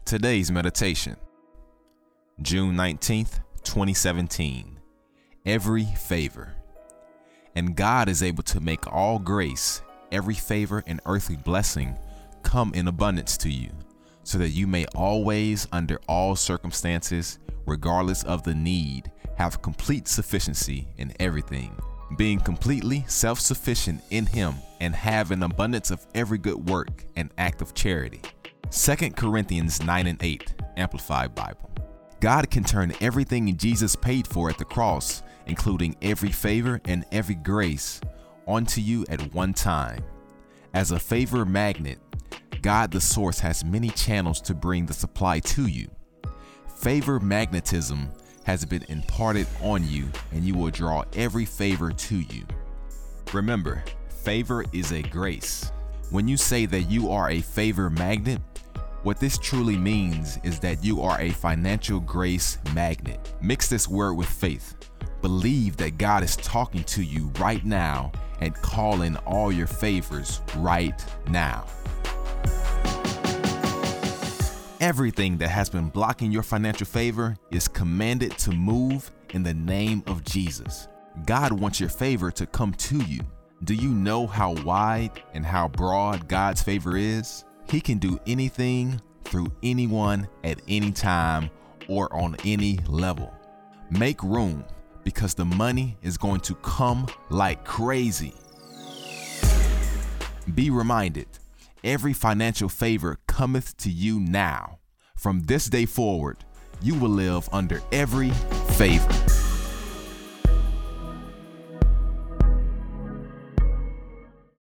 Today's meditation, June 19th, 2017. Every favor. And God is able to make all grace, every favor and earthly blessing come in abundance to you, so that you may always, under all circumstances, regardless of the need, have complete sufficiency in everything, being completely self-sufficient in Him and have an abundance of every good work and act of charity. 2 Corinthians 9:8, Amplified Bible. God can turn everything Jesus paid for at the cross, including every favor and every grace, onto you at one time. As a favor magnet, God the source has many channels to bring the supply to you. Favor magnetism has been imparted on you, and you will draw every favor to you. Remember, favor is a grace. When you say that you are a favor magnet, what this truly means is that you are a financial grace magnet. Mix this word with faith. Believe that God is talking to you right now and call in all your favors right now. Everything that has been blocking your financial favor is commanded to move in the name of Jesus. God wants your favor to come to you. Do you know how wide and how broad God's favor is? He can do anything through anyone at any time or on any level. Make room, because the money is going to come like crazy. Be reminded, every financial favor cometh to you now. From this day forward, you will live under every favor.